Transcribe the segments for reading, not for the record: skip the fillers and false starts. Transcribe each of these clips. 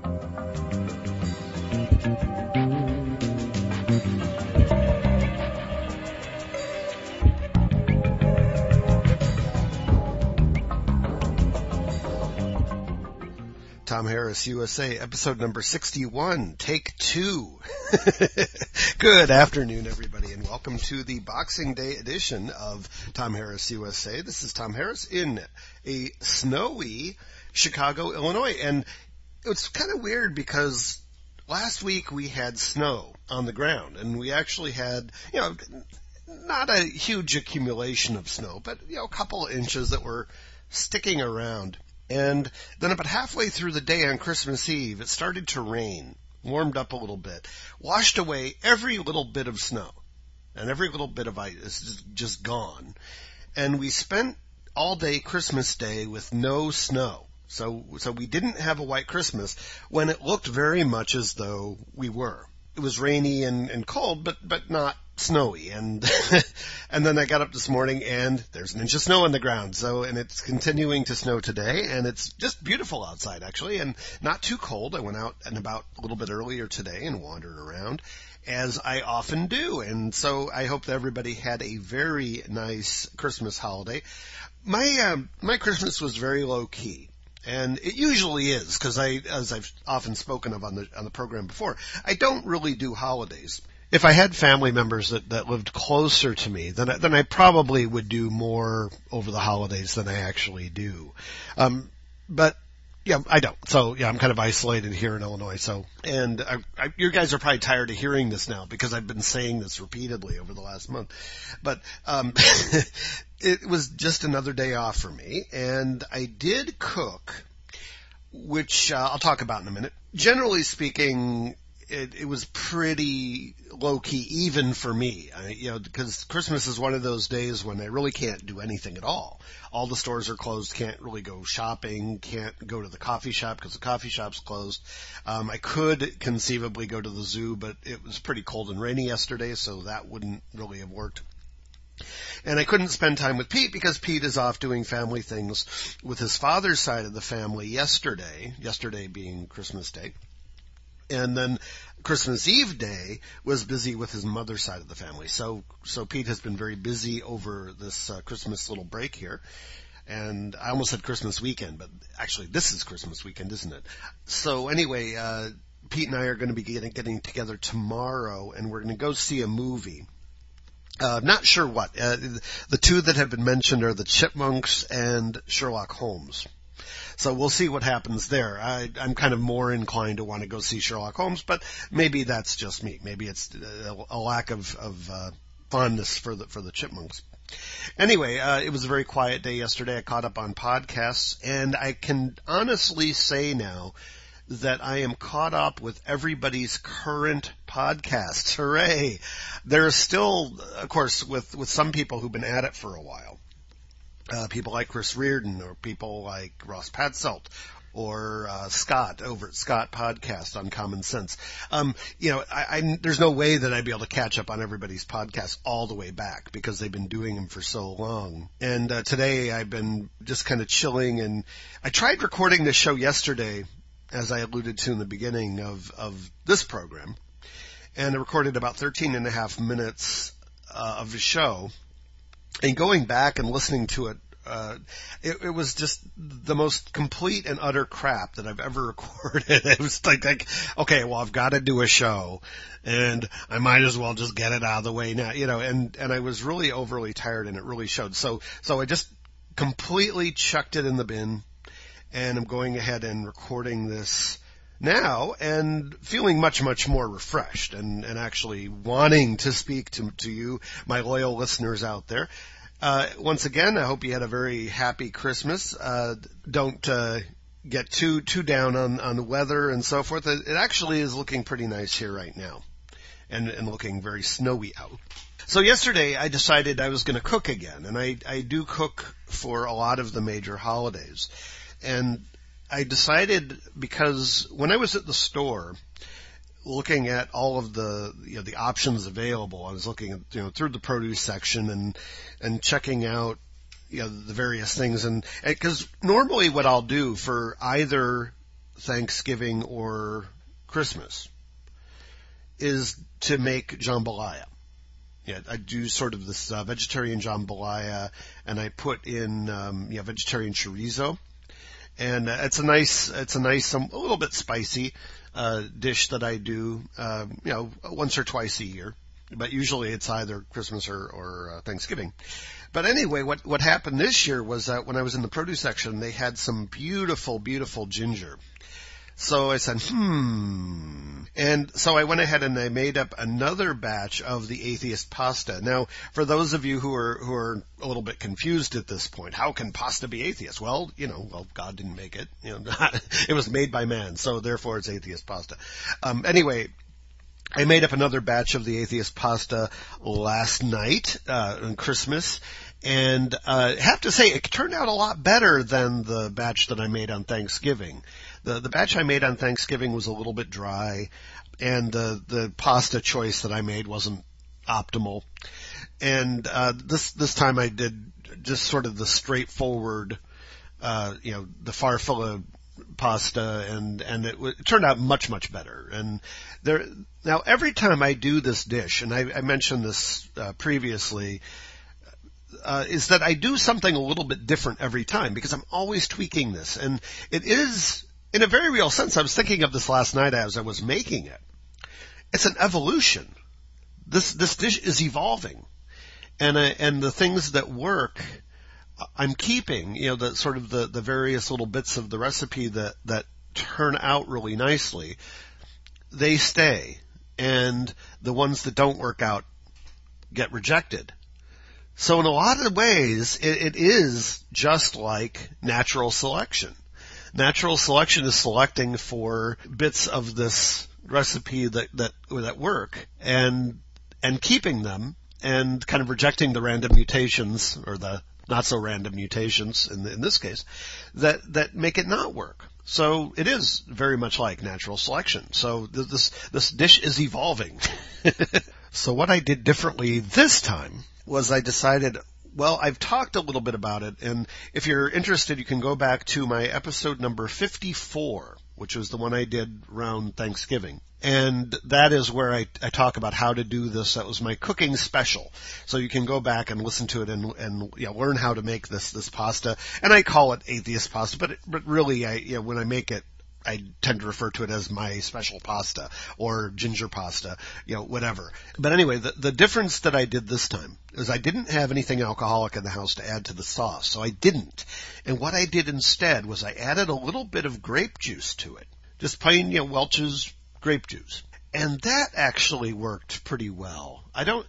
Tom Harris, USA, episode number 61, take 2. Good afternoon, everybody, and welcome to the Boxing Day edition of Tom Harris, USA. This is Tom Harris in a snowy Chicago, Illinois, and it's kind of weird because last week we had snow on the ground, and we actually had, not a huge accumulation of snow, but, a couple of inches that were sticking around. And then about halfway through the day on Christmas Eve, it started to rain, warmed up a little bit, washed away every little bit of snow, and every little bit of ice is just gone. And we spent all day Christmas Day with no snow. So we didn't have a white Christmas when it looked very much as though we were. It was rainy and cold, but not snowy. And and then I got up this morning and there's an inch of snow on the ground. And it's continuing to snow today, and it's just beautiful outside actually, and not too cold. I went out and about a little bit earlier today and wandered around, as I often do. And so I hope that everybody had a very nice Christmas holiday. My Christmas was very low key. And it usually is, because as I've often spoken of on the program before, I don't really do holidays. If I had family members that lived closer to me, then I probably would do more over the holidays than I actually do. But yeah, I don't. So yeah, I'm kind of isolated here in Illinois. So, and you guys are probably tired of hearing this now because I've been saying this repeatedly over the last month. But it was just another day off for me, and I did cook, which I'll talk about in a minute. Generally speaking, it was pretty low-key, even for me, because Christmas is one of those days when I really can't do anything at all. All the stores are closed, can't really go shopping, can't go to the coffee shop because the coffee shop's closed. I could conceivably go to the zoo, but it was pretty cold and rainy yesterday, so that wouldn't really have worked. And I couldn't spend time with Pete because Pete is off doing family things with his father's side of the family yesterday being Christmas Day. And then Christmas Eve day was busy with his mother's side of the family. So Pete has been very busy over this Christmas little break here. And I almost said Christmas weekend, but actually this is Christmas weekend, isn't it? So anyway, Pete and I are going to be getting together tomorrow, and we're going to go see a movie. Not sure what. The two that have been mentioned are the Chipmunks and Sherlock Holmes. So we'll see what happens there. I'm kind of more inclined to want to go see Sherlock Holmes, but maybe that's just me. Maybe it's a lack of fondness for the Chipmunks. Anyway, it was a very quiet day yesterday. I caught up on podcasts, and I can honestly say now that I am caught up with everybody's current podcasts. Hooray! There are still, of course, with some people who've been at it for a while. People like Chris Reardon, or people like Ross Patselt, or Scott over at Scott Podcast on Common Sense. There's no way that I'd be able to catch up on everybody's podcasts all the way back because they've been doing them for so long. And today I've been just kind of chilling, and I tried recording this show yesterday, as I alluded to in the beginning of this program, and I recorded about 13 and a half minutes of the show. And going back and listening to it, it was just the most complete and utter crap that I've ever recorded. It was like, okay, well, I've got to do a show, and I might as well just get it out of the way now, and I was really overly tired, and it really showed. So I just completely chucked it in the bin, and I'm going ahead and recording this now and feeling much, much more refreshed and actually wanting to speak to you, my loyal listeners out there. Once again, I hope you had a very happy Christmas. Don't get too down on the weather and so forth. It actually is looking pretty nice here right now and looking very snowy out. So yesterday I decided I was going to cook again, and I do cook for a lot of the major holidays. And I decided, because when I was at the store looking at all of the options available, I was looking at, through the produce section and checking out the various things, and because normally what I'll do for either Thanksgiving or Christmas is to make jambalaya. Yeah, I do sort of this vegetarian jambalaya, and I put in vegetarian chorizo, and it's a nice, a little bit spicy dish that I do, once or twice a year. But usually it's either Christmas or Thanksgiving. But anyway, what happened this year was that when I was in the produce section, they had some beautiful, beautiful ginger. So I said, And so I went ahead and I made up another batch of the atheist pasta. Now, for those of you who are a little bit confused at this point, how can pasta be atheist? Well, God didn't make it. It was made by man, so therefore it's atheist pasta. Anyway, I made up another batch of the atheist pasta last night on Christmas, and I have to say it turned out a lot better than the batch that I made on Thanksgiving. The batch I made on Thanksgiving was a little bit dry, and the pasta choice that I made wasn't optimal. And this time I did just sort of the straightforward, the farfalle pasta, and it turned out much, much better. And now every time I do this dish, and I mentioned this previously, is that I do something a little bit different every time because I'm always tweaking this. And it is, in a very real sense, I was thinking of this last night as I was making it. It's an evolution. This dish is evolving. And the things that work, I'm keeping, the sort of the various little bits of the recipe that turn out really nicely, they stay. And the ones that don't work out get rejected. So in a lot of ways, it is just like natural selection. Natural selection is selecting for bits of this recipe that work and keeping them and kind of rejecting the random mutations or the not so random mutations in this case that make it not work. So it is very much like natural selection. So this dish is evolving. So what I did differently this time was I decided, well, I've talked a little bit about it, and if you're interested, you can go back to my episode number 54, which was the one I did around Thanksgiving. And that is where I talk about how to do this. That was my cooking special. So you can go back and listen to it and learn how to make this pasta. And I call it atheist pasta, but really, when I make it, I tend to refer to it as my special pasta or ginger pasta, whatever. But anyway, the difference that I did this time is I didn't have anything alcoholic in the house to add to the sauce, so I didn't. And what I did instead was I added a little bit of grape juice to it. Just plain, Welch's grape juice. And that actually worked pretty well.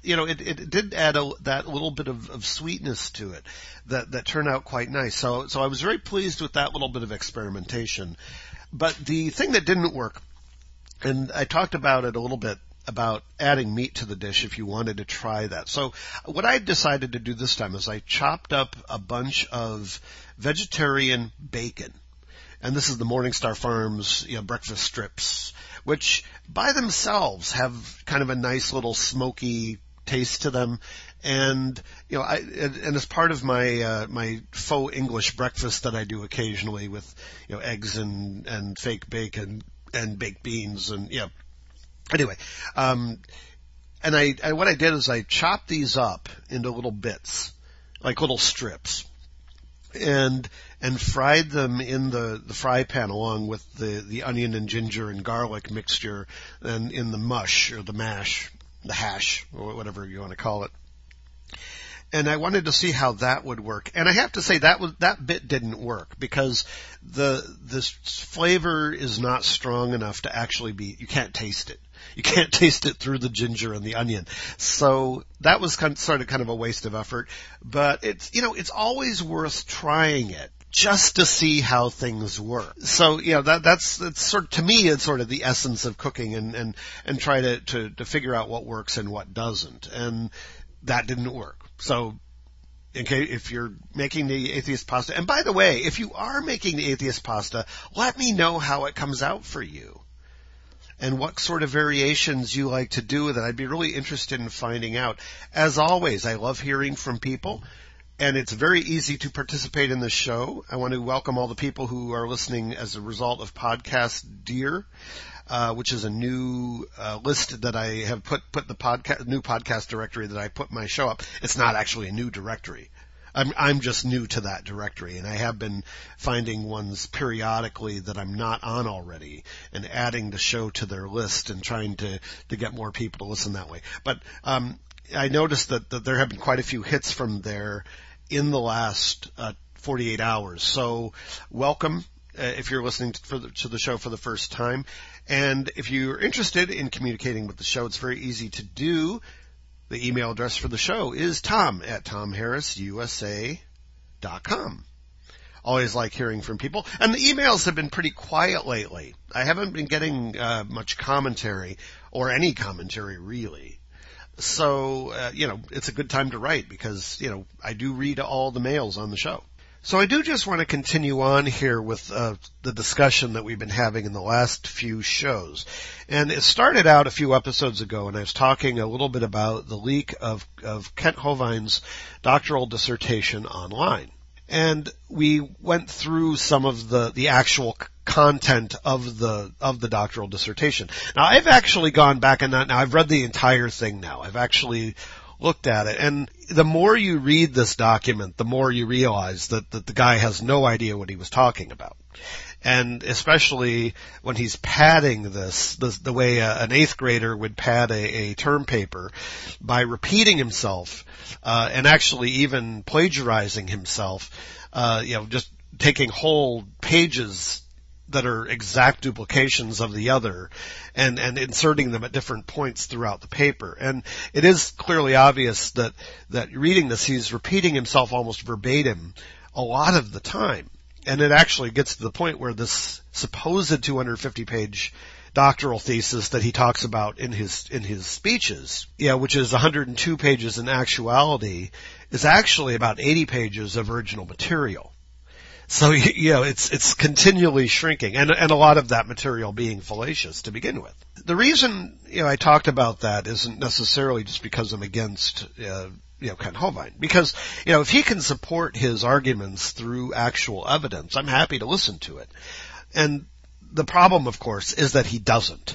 It did add that little bit of sweetness to it that turned out quite nice. So I was very pleased with that little bit of experimentation. But the thing that didn't work, and I talked about it a little bit, about adding meat to the dish if you wanted to try that. So what I decided to do this time is I chopped up a bunch of vegetarian bacon. And this is the Morningstar Farms, breakfast strips, which by themselves have kind of a nice little smoky taste to them. And, and as part of my faux English breakfast that I do occasionally with, eggs and fake bacon and baked beans and, anyway, and what I did is I chopped these up into little bits, like little strips, and fried them in the fry pan along with the onion and ginger and garlic mixture and in the mush or the mash, the hash, or whatever you want to call it. And I wanted to see how that would work. And I have to say that bit didn't work because this flavor is not strong enough to actually you can't taste it. You can't taste it through the ginger and the onion. So that was kind of a waste of effort. But it's always worth trying it just to see how things work. So, that's sort of, to me, it's sort of the essence of cooking and try to figure out what works and what doesn't. And that didn't work. So, okay, if you're making the atheist pasta, and by the way, if you are making the atheist pasta, let me know how it comes out for you and what sort of variations you like to do with it. I'd be really interested in finding out. As always, I love hearing from people. and it's very easy to participate in the show. I want to welcome all the people who are listening as a result of Podcast Deer, which is a new list that I have put the new podcast directory that I put my show up. It's not actually a new directory. I'm just new to that directory, and I have been finding ones periodically that I'm not on already and adding the show to their list and trying to get more people to listen that way. But I noticed that there have been quite a few hits from there in the last 48 hours. So welcome if you're listening to the show for the first time. And if you're interested in communicating with the show, it's very easy to do. The email address for the show is tom@tomharrisusa.com. Always like hearing from people. And the emails have been pretty quiet lately. I haven't been getting much commentary, or any commentary really. So, it's a good time to write because, I do read all the mails on the show. So I do just want to continue on here with the discussion that we've been having in the last few shows. And it started out a few episodes ago, and I was talking a little bit about the leak of Kent Hovind's doctoral dissertation online. And we went through some of the actual content of the doctoral dissertation. Now, I've actually gone back and now I've read the entire thing now. I've actually looked at it, and the more you read this document, the more you realize that the guy has no idea what he was talking about. And especially when he's padding this the way an 8th grader would pad a term paper by repeating himself, and actually even plagiarizing himself, just taking whole pages that are exact duplications of the other and inserting them at different points throughout the paper. And it is clearly obvious that reading this, he's repeating himself almost verbatim a lot of the time. And it actually gets to the point where this supposed 250-page doctoral thesis that he talks about in his speeches, which is 102 pages in actuality, is actually about 80 pages of original material. So, it's continually shrinking, and a lot of that material being fallacious to begin with. The reason, I talked about that isn't necessarily just because I'm against, Kent Hovind. Because, if he can support his arguments through actual evidence, I'm happy to listen to it. And the problem, of course, is that he doesn't.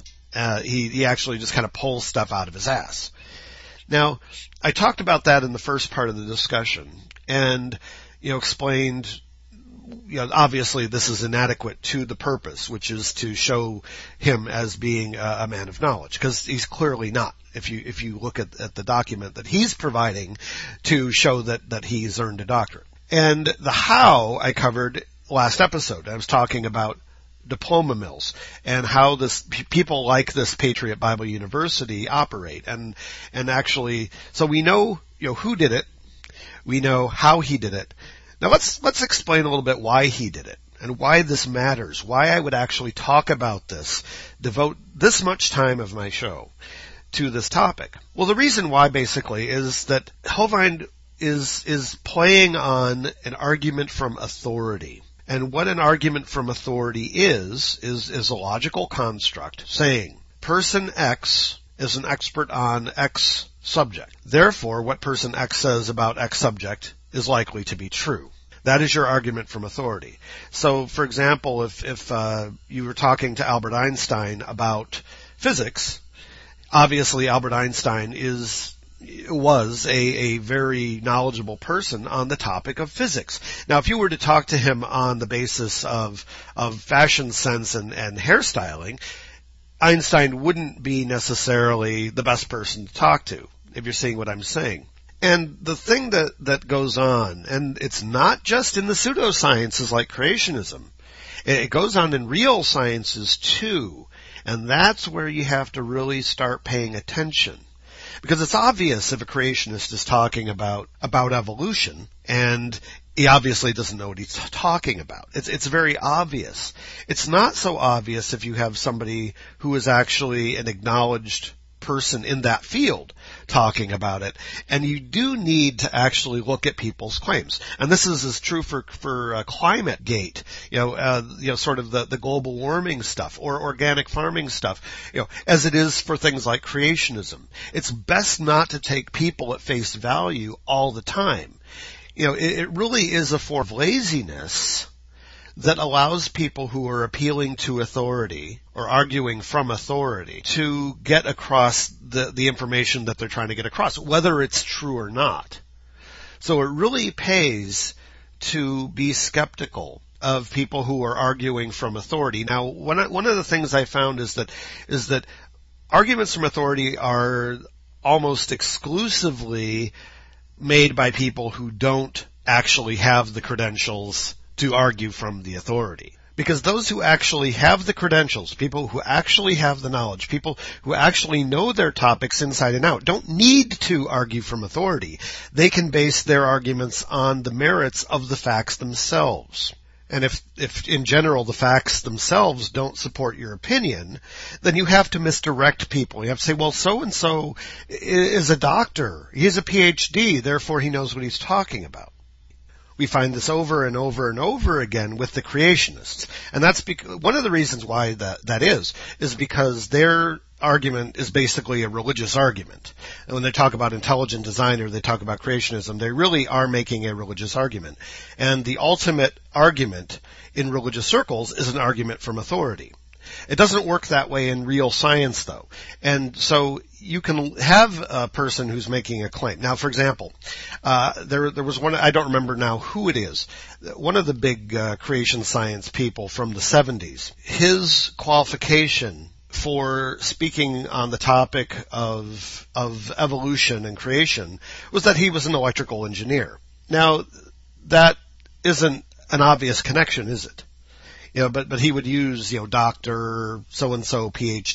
He actually just kind of pulls stuff out of his ass. Now, I talked about that in the first part of the discussion, and, explained, obviously this is inadequate to the purpose, which is to show him as being a man of knowledge, because he's clearly not. If you look at the document that he's providing to show that he's earned a doctorate. And the how I covered last episode. I was talking about diploma mills and how people like this Patriot Bible University operate, and actually, so we know who did it, we know how he did it. Now let's explain a little bit why he did it and why this matters, why I would actually talk about this, devote this much time of my show to this topic. Well, the reason why basically is that Hovind is playing on an argument from authority. And what an argument from authority is a logical construct saying person X is an expert on X subject. Therefore, what person X says about X subject is likely to be true. That is your argument from authority. So, for example, if you were talking to Albert Einstein about physics, obviously Albert Einstein was a very knowledgeable person on the topic of physics. Now, if you were to talk to him on the basis of fashion sense and hairstyling, Einstein wouldn't be necessarily the best person to talk to, if you're seeing what I'm saying. And the thing that goes on, and it's not just in the pseudosciences like creationism, it goes on in real sciences too, and that's where you have to really start paying attention. Because it's obvious if a creationist is talking about evolution, and he obviously doesn't know what he's talking about. It's very obvious. It's not so obvious if you have somebody who is actually an acknowledged person in that field talking about it, and you do need to actually look at people's claims. And this is as true for Climate Gate, sort of the global warming stuff or organic farming stuff, as it is for things like creationism. It's best not to take people at face value all the time. It really is a form of laziness that allows people who are appealing to authority or arguing from authority to get across the information that they're trying to get across, whether it's true or not. So it really pays to be skeptical of people who are arguing from authority. Now, one of the things I found is that arguments from authority are almost exclusively made by people who don't actually have the credentials to argue from the authority. Because those who actually have the credentials, people who actually have the knowledge, people who actually know their topics inside and out, don't need to argue from authority. They can base their arguments on the merits of the facts themselves. And if in general the facts themselves don't support your opinion, then you have to misdirect people. You have to say, well, so-and-so is a doctor. He has a PhD, therefore he knows what he's talking about. We find this over and over and over again with the creationists. And that's one of the reasons why that is because their argument is basically a religious argument. And when they talk about intelligent design or they talk about creationism, they really are making a religious argument. And the ultimate argument in religious circles is an argument from authority. It doesn't work that way in real science, though. And so you can have a person who's making a claim. Now, for example, there was one, I don't remember now who it is, one of the big creation science people from the 70s. His qualification for speaking on the topic of evolution and creation was that he was an electrical engineer. Now, that isn't an obvious connection, is it? But he would use, doctor, so-and-so,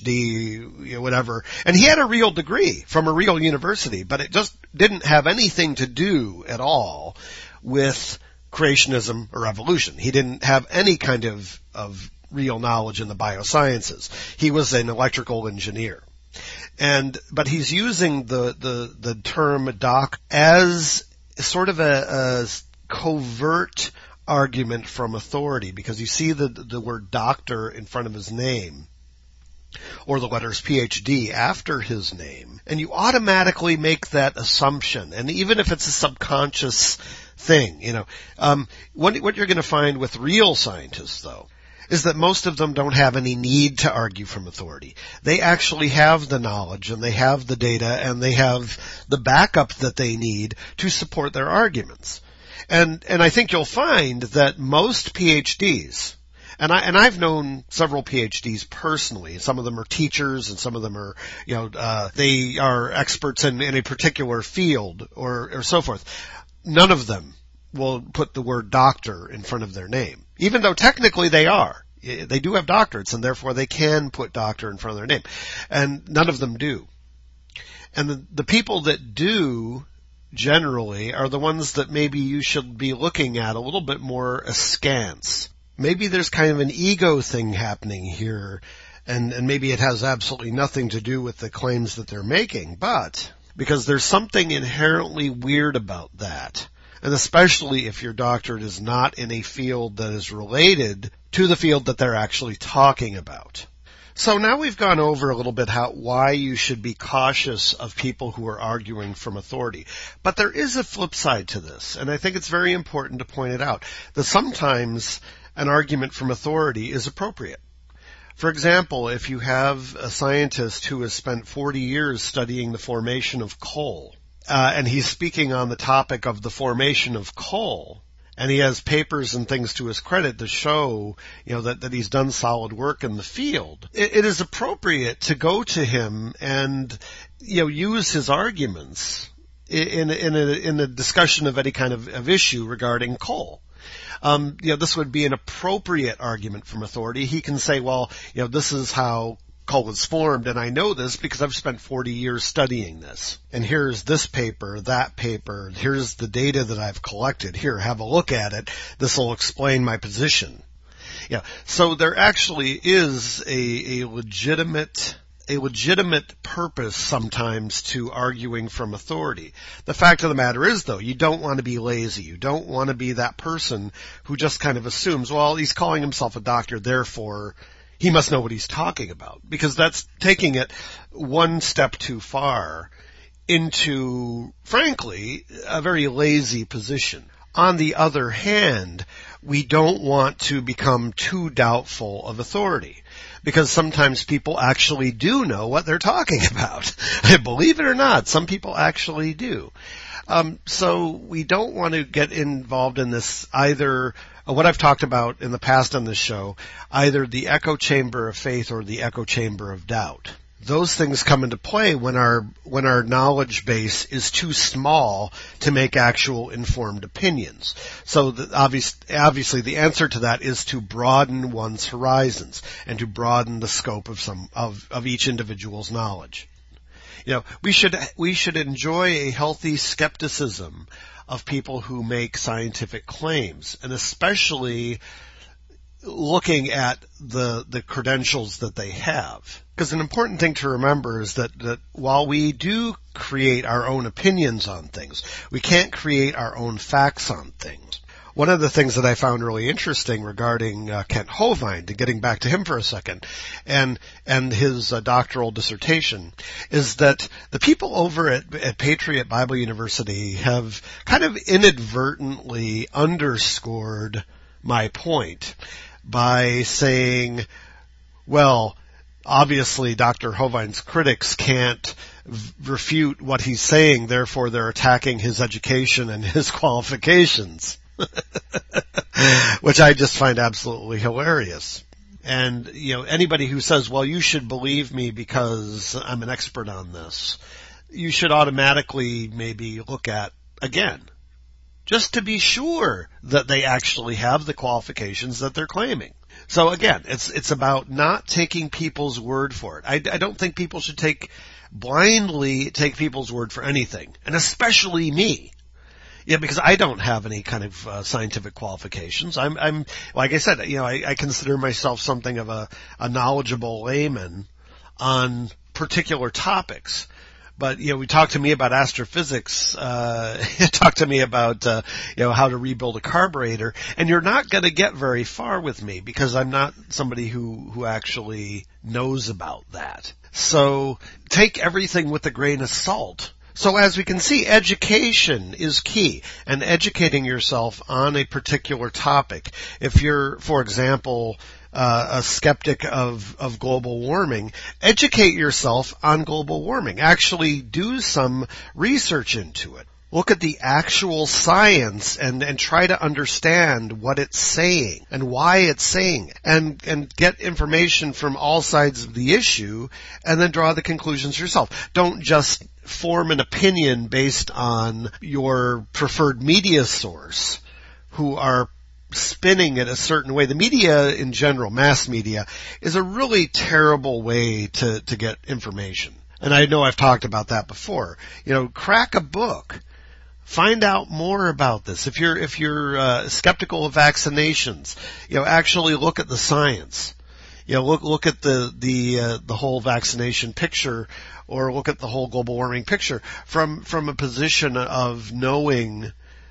PhD, whatever. And he had a real degree from a real university, but it just didn't have anything to do at all with creationism or evolution. He didn't have any kind of real knowledge in the biosciences. He was an electrical engineer. But he's using the term doc as sort of a covert argument from authority, because you see the word doctor in front of his name, or the letters PhD after his name, and you automatically make that assumption. And even if it's a subconscious thing, what you're going to find with real scientists, though, is that most of them don't have any need to argue from authority. They actually have the knowledge, and they have the data, and they have the backup that they need to support their arguments. And I think you'll find that most PhDs, and I've known several PhDs personally. Some of them are teachers, and some of them are, they are experts in a particular field or so forth. None of them will put the word doctor in front of their name, even though technically they are. They do have doctorates, and therefore they can put doctor in front of their name. And none of them do. And the people that do generally are the ones that maybe you should be looking at a little bit more askance. Maybe there's kind of an ego thing happening here, and maybe it has absolutely nothing to do with the claims that they're making, but because there's something inherently weird about that, and especially if your doctorate is not in a field that is related to the field that they're actually talking about. So now we've gone over a little bit why you should be cautious of people who are arguing from authority. But there is a flip side to this, and I think it's very important to point it out, that sometimes an argument from authority is appropriate. For example, if you have a scientist who has spent 40 years studying the formation of coal, and he's speaking on the topic of the formation of coal, and he has papers and things to his credit to show, that he's done solid work in the field, it is appropriate to go to him and, use his arguments in a discussion of any kind of issue regarding coal. This would be an appropriate argument from authority. He can say, well, this is how coal is formed, and I know this because I've spent 40 years studying this. And here's this paper, that paper, here's the data that I've collected. Here, have a look at it. This will explain my position. So there actually is a legitimate purpose sometimes to arguing from authority. The fact of the matter is, though, you don't want to be lazy. You don't want to be that person who just kind of assumes, well, he's calling himself a doctor, therefore he must know what he's talking about, because that's taking it one step too far into, frankly, a very lazy position. On the other hand, we don't want to become too doubtful of authority, because sometimes people actually do know what they're talking about. Believe it or not, some people actually do. So we don't want to get involved in this either, what I've talked about in the past on this show, either the echo chamber of faith or the echo chamber of doubt. Those things come into play when our knowledge base is too small to make actual informed opinions. So obviously the answer to that is to broaden one's horizons and to broaden the scope of each individual's knowledge. We should enjoy a healthy skepticism of people who make scientific claims, and especially looking at the credentials that they have. Because an important thing to remember is that while we do create our own opinions on things, we can't create our own facts on things. One of the things that I found really interesting regarding Kent Hovind, and getting back to him for a second, and his doctoral dissertation, is that the people over at Patriot Bible University have kind of inadvertently underscored my point by saying, well, obviously Dr. Hovind's critics can't refute what he's saying, therefore they're attacking his education and his qualifications. Which I just find absolutely hilarious. And, anybody who says, well, you should believe me because I'm an expert on this, you should automatically maybe look at, again, just to be sure that they actually have the qualifications that they're claiming. So again, it's about not taking people's word for it. I don't think people should blindly take people's word for anything, and especially me. Yeah, because I don't have any kind of scientific qualifications. I'm like I said, I consider myself something of a knowledgeable layman on particular topics. But, talk to me about astrophysics, talk to me about, how to rebuild a carburetor, and you're not going to get very far with me because I'm not somebody who actually knows about that. So take everything with a grain of salt. So as we can see, education is key, and educating yourself on a particular topic. If you're, for example, a skeptic of global warming, educate yourself on global warming. Actually do some research into it. Look at the actual science and try to understand what it's saying and why it's saying it, and get information from all sides of the issue and then draw the conclusions yourself. Don't just form an opinion based on your preferred media source who are spinning it a certain way. The media in general, mass media, is a really terrible way to get information. And I know I've talked about that before. Crack a book. Find out more about this. If you're skeptical of vaccinations, actually look at the science. Look at the whole vaccination picture, or look at the whole global warming picture from a position of knowing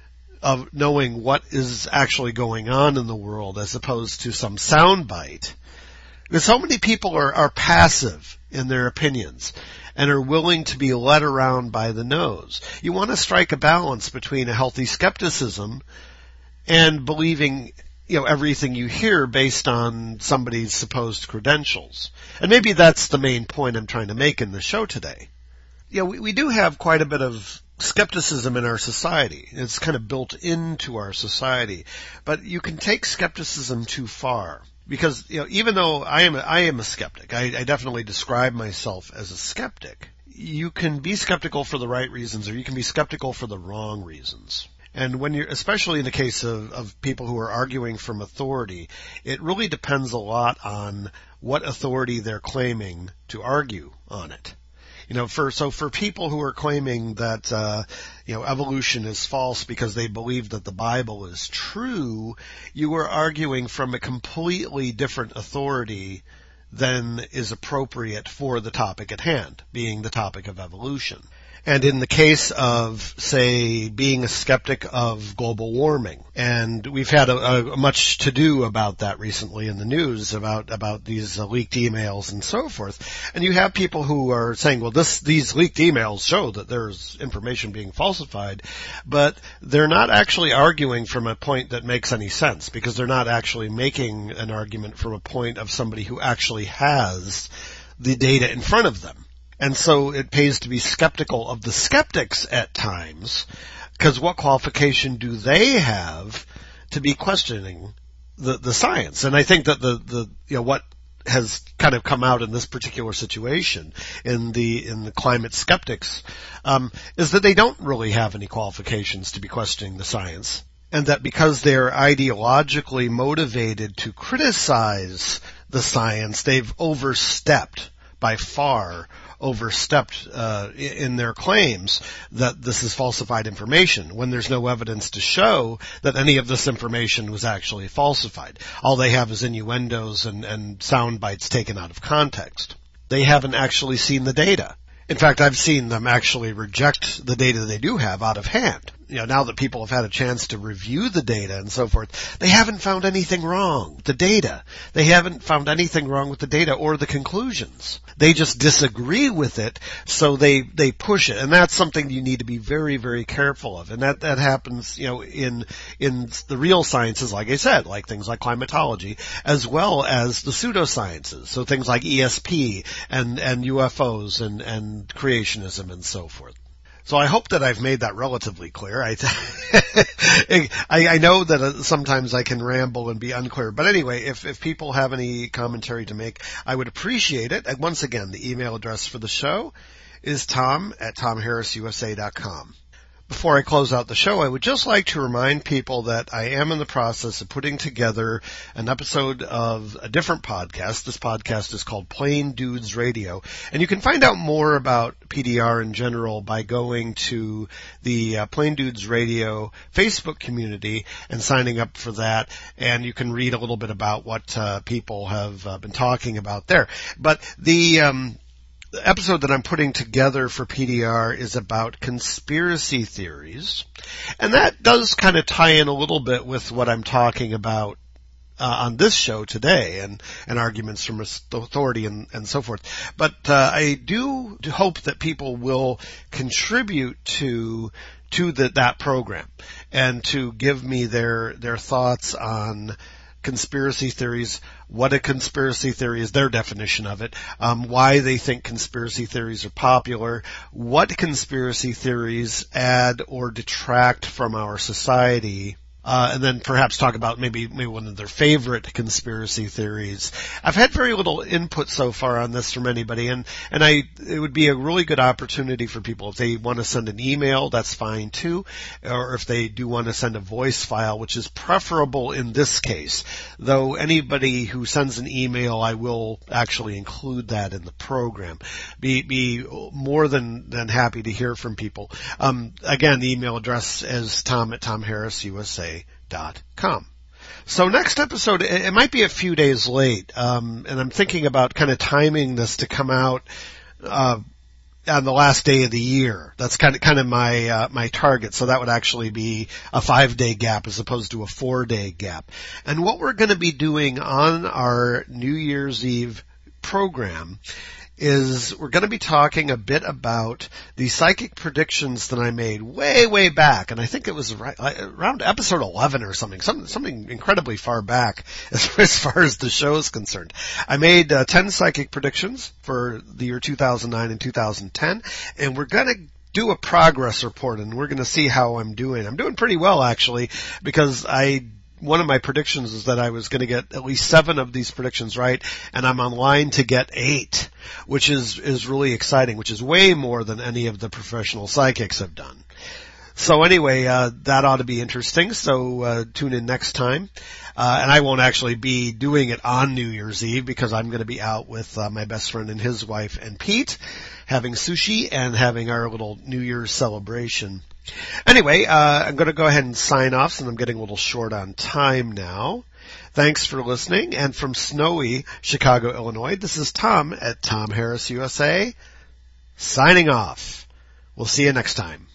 what is actually going on in the world, as opposed to some soundbite. Because so many people are passive in their opinions and are willing to be led around by the nose. You want to strike a balance between a healthy skepticism and believing, everything you hear based on somebody's supposed credentials. And maybe that's the main point I'm trying to make in the show today. We do have quite a bit of skepticism in our society. It's kind of built into our society. But you can take skepticism too far. Because, even though I am a skeptic, I definitely describe myself as a skeptic, you can be skeptical for the right reasons, or you can be skeptical for the wrong reasons. And when especially in the case of people who are arguing from authority, it really depends a lot on what authority they're claiming to argue on it. For people who are claiming that, evolution is false because they believe that the Bible is true, you are arguing from a completely different authority than is appropriate for the topic at hand, being the topic of evolution. And in the case of, say, being a skeptic of global warming, and we've had a much to do about that recently in the news about these leaked emails and so forth. And you have people who are saying, well, these leaked emails show that there's information being falsified, but they're not actually arguing from a point that makes any sense, because they're not actually making an argument from a point of somebody who actually has the data in front of them. And so it pays to be skeptical of the skeptics at times, because what qualification do they have to be questioning the science? And I think that the what has kind of come out in this particular situation in the climate skeptics is that they don't really have any qualifications to be questioning the science, and that because they're ideologically motivated to criticize the science, they've by far overstepped in their claims that this is falsified information, when there's no evidence to show that any of this information was actually falsified. All they have is innuendos and sound bites taken out of context. They haven't actually seen the data. In fact, I've seen them actually reject the data they do have out of hand. Now that people have had a chance to review the data and so forth, they haven't found anything wrong with the data. They haven't found anything wrong with the data or the conclusions. They just disagree with it, so they push it. And that's something you need to be very, very careful of. And that happens, in the real sciences, like I said, like things like climatology, as well as the pseudosciences. So things like ESP and UFOs and creationism and so forth. So I hope that I've made that relatively clear. I know that sometimes I can ramble and be unclear. But anyway, if people have any commentary to make, I would appreciate it. And once again, the email address for the show is tom@tomharrisusa.com. Before I close out the show, I would just like to remind people that I am in the process of putting together an episode of a different podcast. This podcast is called Plain Dudes Radio, and you can find out more about PDR in general by going to the Plain Dudes Radio Facebook community and signing up for that, and you can read a little bit about what people have been talking about there. But the episode that I'm putting together for PDR is about conspiracy theories, and that does kind of tie in a little bit with what I'm talking about on this show today, and arguments from authority and so forth. But I do hope that people will contribute to that program and to give me their thoughts on conspiracy theories, what a conspiracy theory is, their definition of it, why they think conspiracy theories are popular, what conspiracy theories add or detract from our society, and then perhaps talk about maybe one of their favorite conspiracy theories. I've had very little input so far on this from anybody, and it would be a really good opportunity for people. If they want to send an email, that's fine too, or if they do want to send a voice file, which is preferable in this case. Though anybody who sends an email, I will actually include that in the program. Be more than happy to hear from people. Again, the email address is tom@tomharrisusa.com. So next episode, it might be a few days late, and I'm thinking about kind of timing this to come out on the last day of the year. That's kind of my target. So that would actually be a 5-day gap as opposed to a 4-day gap. And what we're going to be doing on our New Year's Eve program is we're going to be talking a bit about the psychic predictions that I made way back, and I think it was around episode 11 or something incredibly far back as far as the show is concerned. I made 10 psychic predictions for the year 2009 and 2010, and we're going to do a progress report, and we're going to see how I'm doing. I'm doing pretty well, actually, because one of my predictions is that I was going to get at least 7 of these predictions right, and I'm on line to get 8, which is really exciting, which is way more than any of the professional psychics have done. So anyway, that ought to be interesting, so tune in next time. And I won't actually be doing it on New Year's Eve because I'm going to be out with my best friend and his wife and Pete, having sushi and having our little New Year's celebration. Anyway, I'm going to go ahead and sign off since I'm getting a little short on time now. Thanks for listening. And from snowy Chicago, Illinois, this is Tom at Tom Harris USA, signing off. We'll see you next time.